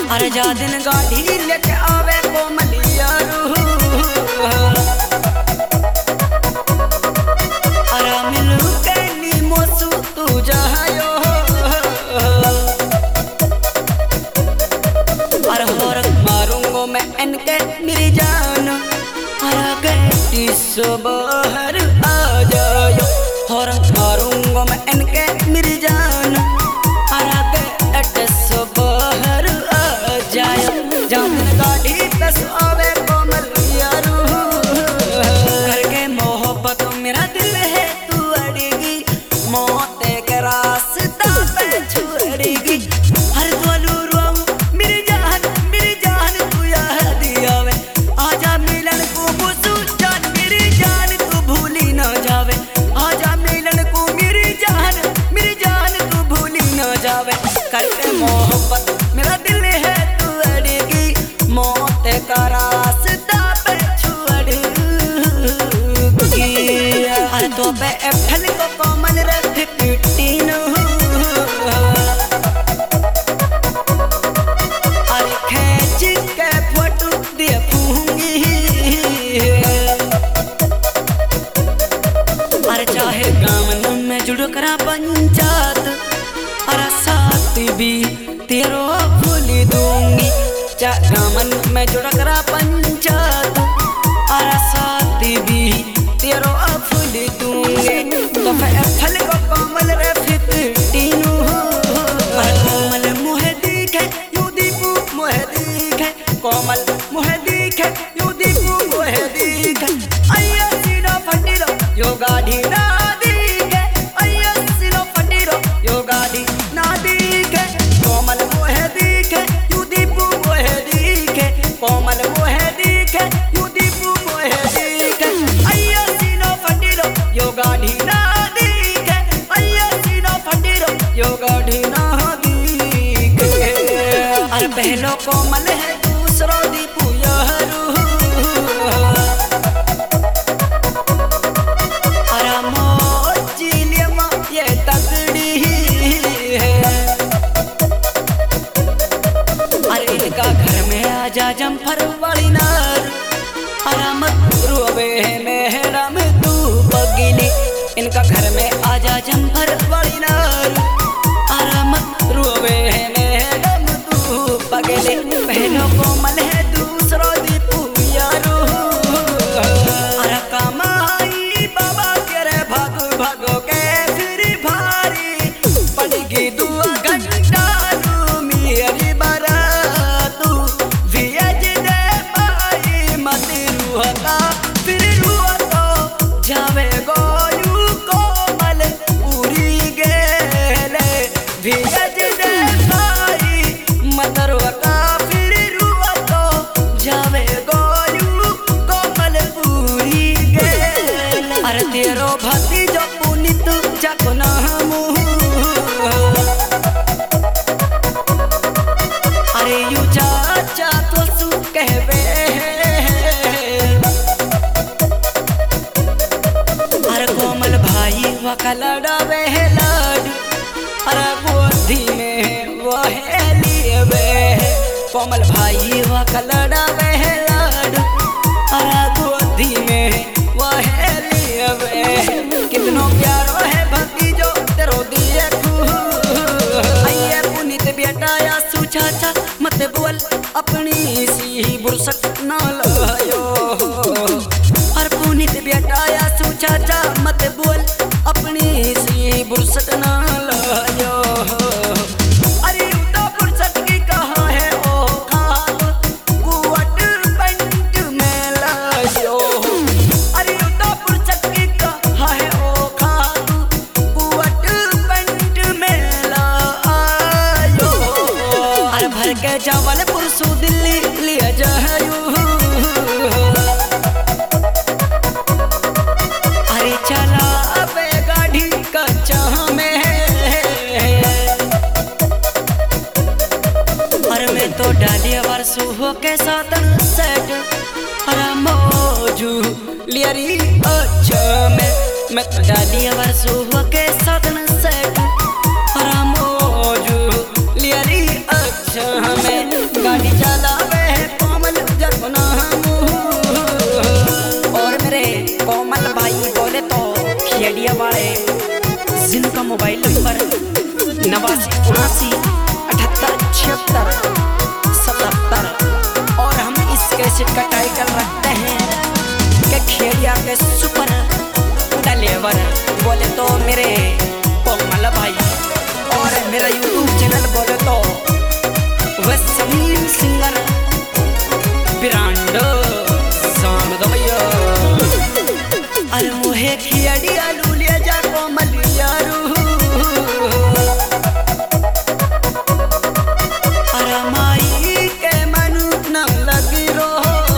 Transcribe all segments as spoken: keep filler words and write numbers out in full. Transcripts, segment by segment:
अरे जा दिन गाड़ी लेके आवे कोमलिया रू अरे मिलू के नी मोसू तू जायो अरे होर मारूंगो मैं इनके मेरी जान अरे गैटी सुबह आ जायो होर मारूंगो मैं इनके मेरी जान अरे गैटी सुबह जामुन गाड़ी पे आवे कोमलिया रू करके मोहब्बत मेरा दिल है तू अड़ेगी मौत के रास्ता पे छोड़ेगी हर दोलू रोम मेरी जान मेरी जान तू याद आवे आजा मिलन को मुसू जान मेरी जान तू भूली ना जावे आजा मिलन को मेरी जान मेरी जान तू भूली ना जावे करके मोहब्बत मेरा दिल है मौत का रास्ता पे छोड़ेगी अरे तो पे एफल को कोमल रे फिफ्टीन अरे खींच के फोटो देखूंगी अरे चाहे गाँव में जुड़ करा पंचायत अरे साथ भी तेरो भूल दूंगी गामन में जुड़ करा पंचायत अरे साथ भी तेरो फूल दूंगे तो मैं फल को कोमल रे फिफ्टीन कोमल मुहे दिखे यू दीपू मुहे दिखे कोमल मुहे दिखे यू दीपू मुहे दिखे अय्या सीनो फंडीरो यो गाड़ी ना दिखे अय्या सीनो फंडीरो यो गाड़ी ना दिखे कोमल मुहे दिखे यू दीपू कोमल मोहे दिखे यू दीपू मोहे दिखे अय्या सीनो फंडीरो यो गाड़ी ना दिखे अय्या सीनो फंडीरो यो गाड़ी ना दिखे अरे पहलो कोमल है दूसरो दीपू यारू अरे मोची लियमा ये तगड़ी है अरे इनका घर में आजा जम्फर वाली नार आराम रोवे मेहराम तू पगली इनका घर में आजा जम्फर वाली नार आराम रोवे मेहराम तू पगली पहलो कोमल है दूसरो दीपू यारू अरे कमाई बाबा तेरे भागो भागो के फिर भारी पड़ेगी दुआ घंटा मेरी बरा फिर रुआ तो जावे गोयू कोमल पूरी गेले भेज दे भाई मतरवा का फिर रुआ तो जावे गोयू कोमल पूरी गेले अरे तेरो भतीजो पुनित जाको ना अरे यू चाचा तो सु कहवे कलड़ावे है लाडू अरे गोदी में वह लियवे कोमल भाई वह कलड़ावे है लाडू अरे गोदी में वह लियवे कितनो प्यारो है भतीजो तेरो दिए अये पुनीत बेटा या सुचाचा मत बोल अपनी सी बुरसट ना लायो और पुनीत बेटा या सुचाचा मत बोल अपनी सी बुरसट ना लायो अरे उता बुरसट की कहाँ है ओ खाब कुवट पेंट में लायो अरे उता बुरसट की कहाँ है ओ खाब कुवट पेंट में लायो अरे भर के चावल पुरसू दिल्ली लिया जायो अरे चला तो डालिया वर्षो हो के सातन सेट अरे मौजू लियरी अच्छा में मैं तो डालिया वर्षो हो के सातन सेट अरे मौजू लियरी अच्छा में गाड़ी चलावे कोमल जरना और मेरे कोमल भाई बोले तो खेड़िया वाले जिनका मोबाइल नंबर नवासी उनासी अठहत्तर छिहत्तर सतहत्तर और हम इस कैसेट का टाइटल रखते हैं कि खेड़िया के सुपर डिलीवर बोले तो मेरे कोमल भाई और मेरा यूट्यूब चैनल बोले तो वह समीर सिंगर ब्रांड साम दबैया अरे मोहे खियाड़िया लूलिया जा कोमल यारू अरे माई के मनु न लगी रो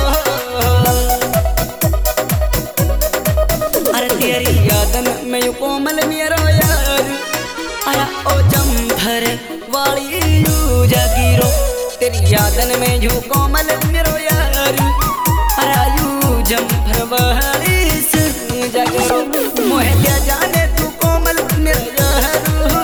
अरे तेरी यादन में यू कोमल मेरा यार अरे ओ जमभर वाली यू जागीरो तेरी यादन में यू कोमल मेरो यार अरे यू जमभर वाली जागीरो मोहे ले जाने तू कोमल मेरो यार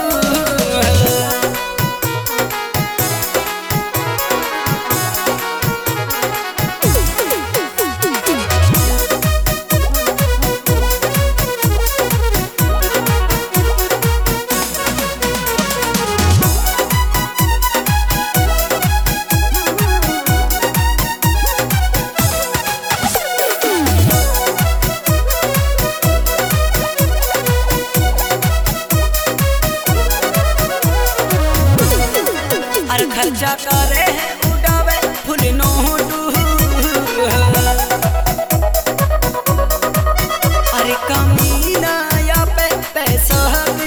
खर्चा करे उड़ावे फुल नोटू अरे कमीना या पे पैसा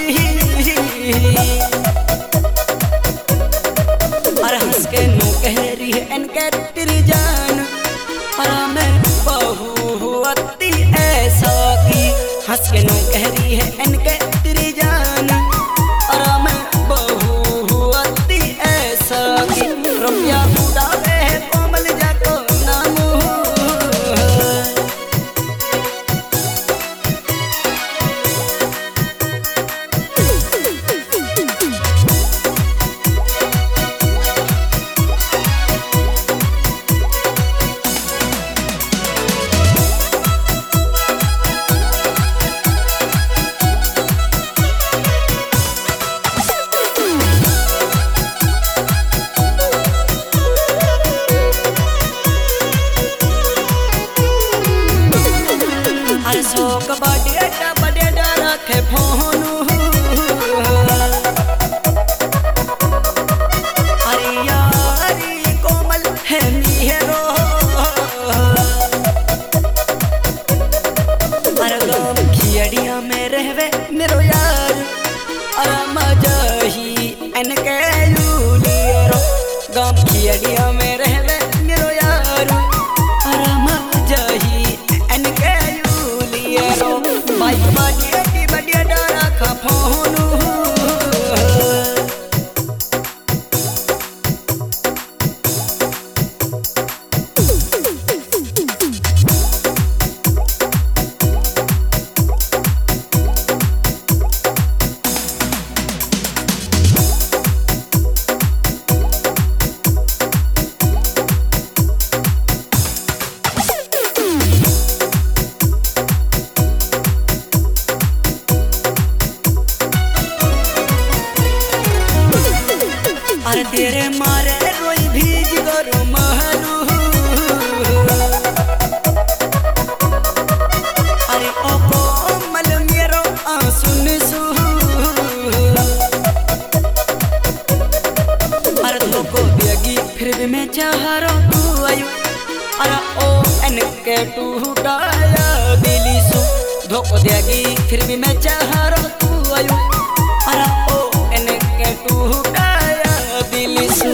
अरे हंस के नो कह रही है इनके तेरी जान अरे मैं बहू अति ऐसा की हंस के नो कह रही है इनके तेरी जान अरे मैं रुपया उड़ावे कोमल जाको नामू शोक बड़ेटा बड़ेटा रखे फोनू अरे यारी कोमल है मीरो अरे गाँव खियड़िया में रहवे मेरो यार अरे मजा ही इनके यूलियरो गाँव खियड़िया में रहवे मेरो यार अरे मजा ही इनके बाइक बढ़िया की बढ़िया डारा का फोनू अरे तेरे मारे रोई भीज गरो महलू अरे ओ कोमल मेरो आंसुन सु अरे तो को देगी फिर भी मैं चाह रो तू आयु अरे ओ इनके टूटाया दिली सु धोखो देगी फिर भी मैं चाह रो तू आयु अरे ओ इनके टूटाया दिली सु